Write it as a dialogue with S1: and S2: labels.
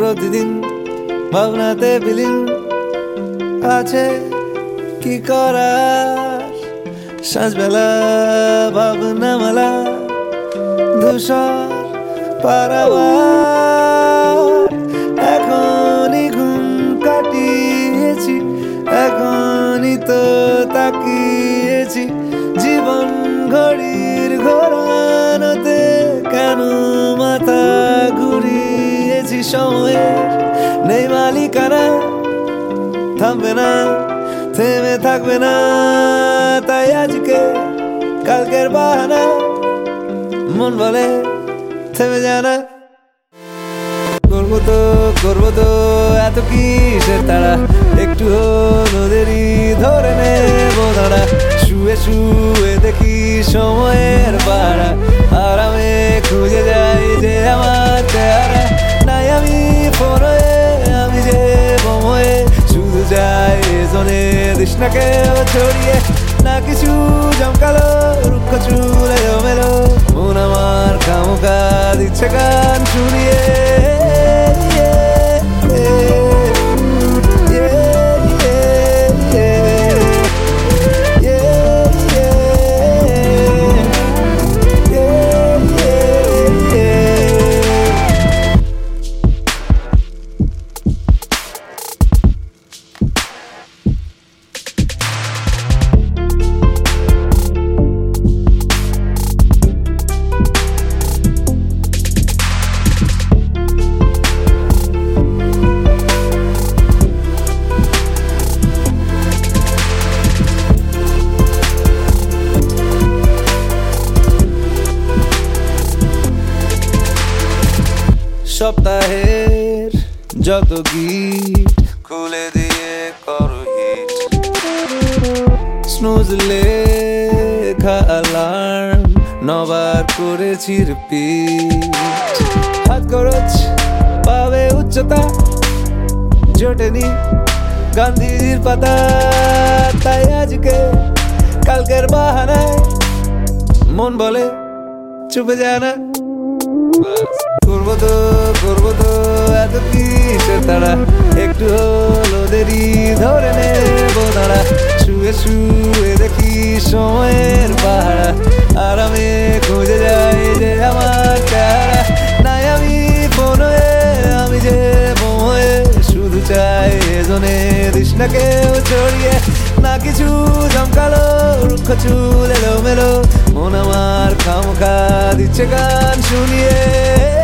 S1: প্রতিদিন ভাবনাতে বিলীন আছে কি করার। সাঁঝবেলা ভাবনা মালা ধূসর পারাবার। এখনই ঘুম কাটিয়েছি, এখনই তো তাকিয়েছি জীবন ঘড়ির ঘোরানোতে। কেন মাথা ঘুরিয়েছি সময়ের নেই মালিকানা। থামবে না, থেমে থাকবে না, তাই আজকে কালকের বাহানা। মন বলে থেমে যায় না। করবো তো এত কিসের তাড়া, একটু হলো দেরি ধরে নেবো দাঁড়া। শুয়ে শুয়ে দেখি সময়ের পাড়া, আরামে খুঁজে যাই যে আমার চেহারা। নাই আমি ফোন হয়ে, আমি যে বোম হয়ে, শুধু যাই জনে দিস না কেউ ছড়িয়ে। না কিছু জমকালো রুক্ষ চুলে জমেলো, মন আমার খামোখা দিচ্ছে গান শুনিয়ে। সপ্তাহের যত গীত খুলে দিয়ে করো হিট। স্নুজ লেখা অ্যালার্ম নবার করেছি রিপিট। হাত খরচ পাবে উচ্চতা, জোটেনি গান্ধীজির পাতা। তাই আজকে কালকের বাহানায় মন বলে চুপে যায় না। করবো তো এত কিসের তাড়া, একটু হলো দেরি ধরে নেবো দাঁড়া। শুয়ে শুয়ে দেখি সময়ের পাহাড়া, আরামে খুঁজে যাই যে আমার চেহারা। নাই আমি ফোন হয়ে, আমি যে বোম হয়ে, শুধু চাই এজনে দিস না কেউ ছড়িয়ে। না কিছু জমকালো রুক্ষ চুল এলোমেলো, মন আমার খামোখা দিচ্ছে গান শুনিয়ে।